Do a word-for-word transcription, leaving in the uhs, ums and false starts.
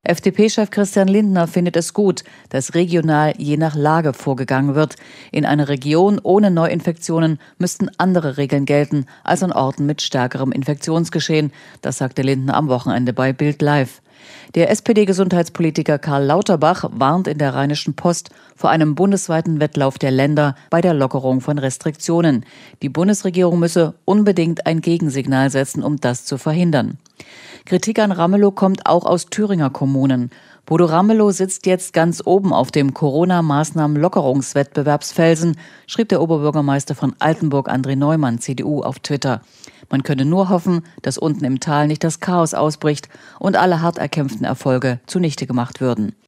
F D P-Chef Christian Lindner findet es gut, dass regional je nach Lage vorgegangen wird. In einer Region ohne Neuinfektionen müssten andere Regeln gelten als an Orten mit stärkerem Infektionsgeschehen. Das sagte Lindner am Wochenende bei Bild Live. Der S P D-Gesundheitspolitiker Karl Lauterbach warnt in der Rheinischen Post vor einem bundesweiten Wettlauf der Länder bei der Lockerung von Restriktionen. Die Bundesregierung müsse unbedingt ein Gegensignal setzen, um das zu verhindern. Kritik an Ramelow kommt auch aus Thüringer Kommunen. Bodo Ramelow sitzt jetzt ganz oben auf dem Corona-Maßnahmen-Lockerungswettbewerbsfelsen, schrieb der Oberbürgermeister von Altenburg André Neumann, C D U, auf Twitter. Man könne nur hoffen, dass unten im Tal nicht das Chaos ausbricht und alle hart erkämpften Erfolge zunichte gemacht würden.